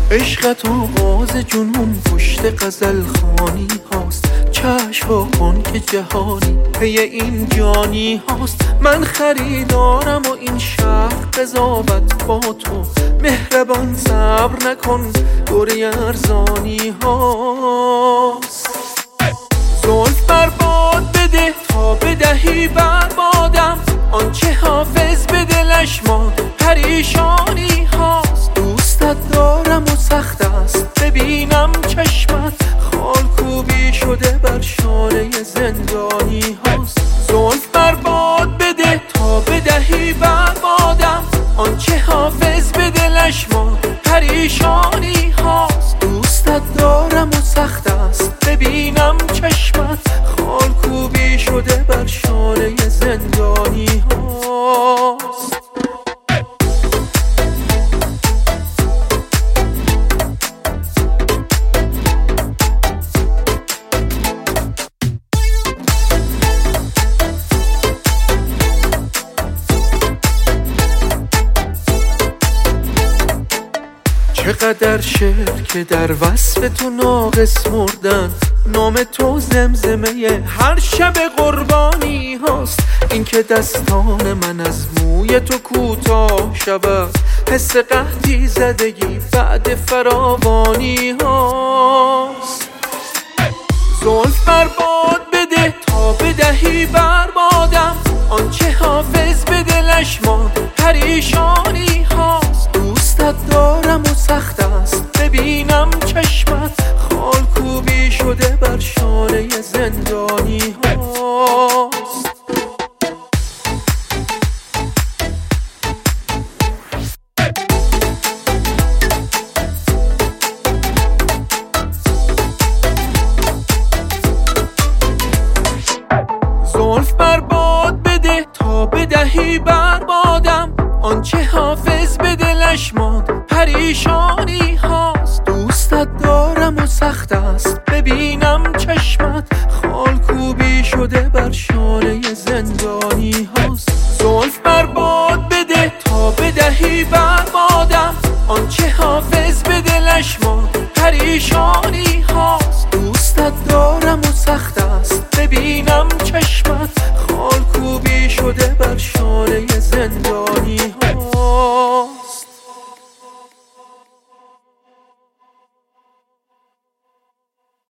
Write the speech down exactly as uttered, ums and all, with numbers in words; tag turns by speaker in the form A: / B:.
A: عشقت آغاز جنون پشت غزل خانی هاست. چشم کن که جهانی پی این جانی هاست. من خریدارم و این شهر قضاوت با تو. مهربان صبر نکن دوره ارزانی هاست. زلف برباد بده تا بدهی بربادم. آنچه حافظ به دلش ماند پریشانی هاست. دوستت دارم و سخت است ببینم چشمت خال کوبی شده بر شانه زندانی هاست. زلف برباد بده تا بدهی بربادم. آنچه حافظ به دلش ماند پریشانی هاست. دوستت دارم و سخت است ببینم چشمت خال کوبی شده بر شانه زندانی هاست. چقدر شعر که در وصف تو ناقص مردن. نام تو زمزمه هر شب قربانی هاست. این که دستان من از موی تو کوتاه شود. حس قحطی زدگی بعد فراوانی هاست. زلف برباد بده تا بدهی بربادم. آنچه حافظ به دلش ماند پریشانی هاست. دوستت دارم و سخت است ببینم چشمت خال کوبی شده بر شانه زندانی هاست. زلف برباد بده تا بدهی بربادم. آنچه حافظ به دلش ماند پریشانی هاست. دوستت دارم و سخت است ببینم چشمت خال کوبی شده بر شانه زندانی هاست. زلف برباد بده تا بدهی بربادم. آنچه حافظ به دلش ماند پریشانی هاست. دوستت دارم و سخت است ببینم چشمت خال کوبی شده بر شانه زندانی